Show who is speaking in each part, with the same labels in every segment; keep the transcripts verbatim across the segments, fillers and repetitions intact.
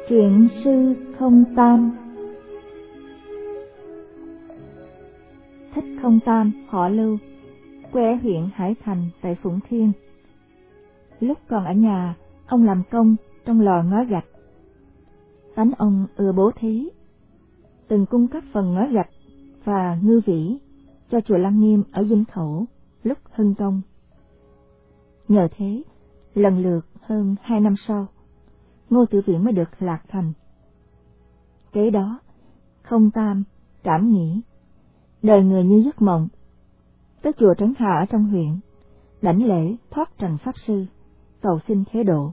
Speaker 1: Truyện sư Không Tam. Thích Không Tam, họ Lưu, quê ở huyện Hải Thành tại Phụng Thiên. Lúc còn ở nhà, ông làm công trong lò ngói gạch. Tánh ông ưa bố thí, từng cung cấp phần ngói gạch và ngư vĩ cho chùa Lăng Nghiêm ở Vinh Khẩu lúc hưng công. Nhờ thế, lần lượt hơn hai năm sau, Ngô Tử Viễn mới được lạc thành. Kế đó, Không Tam cảm nghĩ đời người như giấc mộng, tới chùa Trấn Hà ở trong huyện, đảnh lễ thoát trần pháp sư, cầu xin thế độ.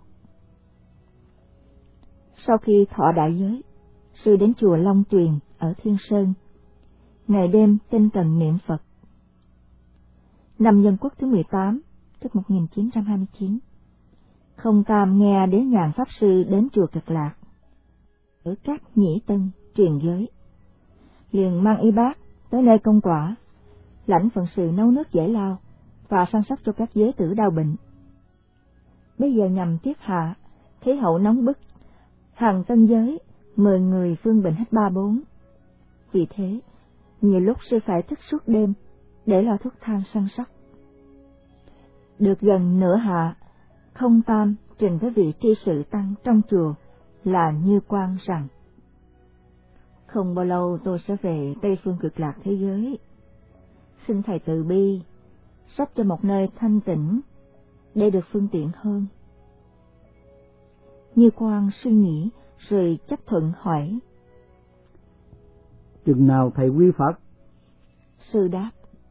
Speaker 1: Sau khi thọ đại giới, sư đến chùa Long Tuyền ở Thiên Sơn, ngày đêm tinh cần niệm Phật. Năm Dân Quốc thứ mười tám, tức một nghìn chín trăm hai mươi chín, Không Tam nghe Đế Nhàn pháp sư đến chùa Cực Lạc ở các Nhĩ Tân truyền giới, liền mang y bát tới nơi công quả, lãnh phận sự nấu nước giải lao và săn sóc cho các giới tử đau bệnh. Bây giờ nhằm tiết hạ, khí hậu nóng bức, hàng tân giới mười người phương bệnh hết ba bốn. Vì thế, nhiều lúc sư phải thức suốt đêm để lo thuốc thang săn sóc. Được gần nửa hạ, Không Tam trình với vị tri sự tăng trong chùa là Như Quang rằng: không bao lâu tôi sẽ về Tây Phương Cực Lạc thế giới, xin thầy từ bi sắp cho một nơi thanh tĩnh để được phương tiện hơn. Như Quang suy nghĩ rồi chấp thuận hỏi:
Speaker 2: chừng nào thầy quy Phật?
Speaker 1: Sư đáp: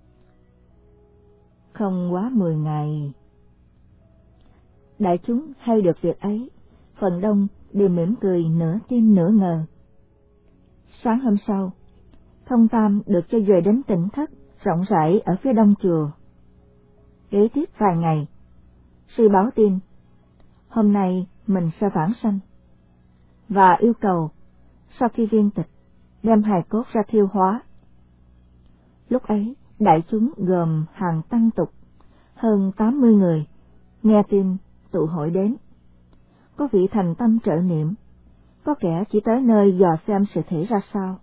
Speaker 1: không quá mười ngày. Đại chúng hay được việc ấy, phần đông đều mỉm cười nửa tin nửa ngờ. Sáng hôm sau, Không Tam được cho về đến tỉnh thất rộng rãi ở phía đông chùa. Kế tiếp vài ngày, sư báo tin hôm nay mình sẽ vãng sanh, và yêu cầu sau khi viên tịch đem hài cốt ra thiêu hóa. Lúc ấy, đại chúng gồm hàng tăng tục hơn tám mươi người nghe tin tụ hội đến. Có vị thành tâm trợ niệm, có kẻ chỉ tới nơi dò xem sự thể ra sao.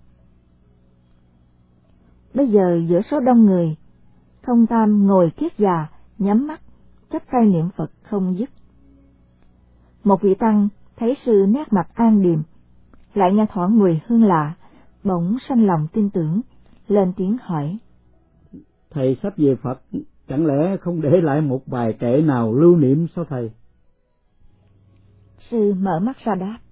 Speaker 1: Bây giờ giữa số đông người, Không Tam ngồi kiết già, nhắm mắt, chắp tay niệm Phật không dứt. Một vị tăng thấy sư nét mặt an điềm, lại nghe thoảng mùi hương lạ, bỗng sanh lòng tin tưởng, lên tiếng hỏi:
Speaker 2: thầy sắp về Phật, chẳng lẽ không để lại một bài kệ nào lưu niệm sao thầy?
Speaker 1: Sư mở mắt ra đáp: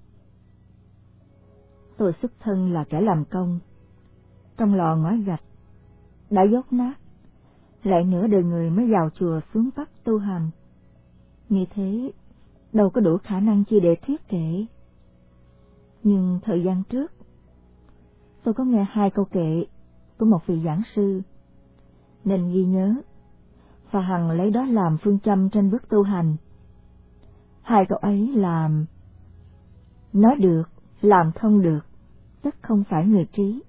Speaker 1: tôi xuất thân là kẻ làm công, trong lò ngói gạch, đã dốt nát, lại nửa đời người mới vào chùa xuống Bắc tu hành. Như thế, đâu có đủ khả năng chi để thuyết kệ. Nhưng thời gian trước, tôi có nghe hai câu kệ của một vị giảng sư, nên ghi nhớ, và hằng lấy đó làm phương châm trên bước tu hành. Hai câu ấy là: nói được, làm không được, tất không phải người trí.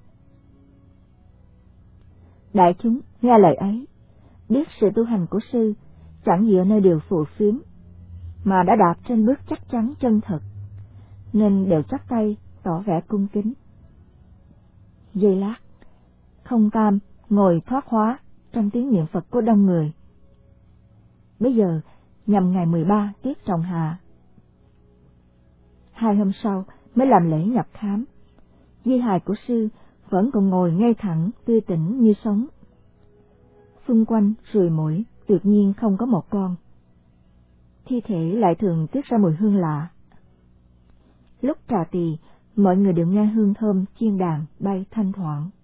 Speaker 1: Đại chúng nghe lời ấy, biết sự tu hành của sư chẳng dựa nơi điều phù phiếm, mà đã đạp trên bước chắc chắn chân thật, nên đều chắp tay tỏ vẻ cung kính. Giây lát, Không Tam ngồi thoát hóa trong tiếng niệm Phật của đông người. Bây giờ nhằm ngày mười ba tiết Trồng Hà. Hai hôm sau mới làm lễ nhập khám. Di hài của sư vẫn còn ngồi ngay thẳng, tươi tỉnh như sống. Xung quanh ruồi muỗi tuyệt nhiên không có một con. Thi thể lại thường tiết ra mùi hương lạ. Lúc trà tỳ, mọi người đều nghe hương thơm chiên đàn bay thanh thoảng.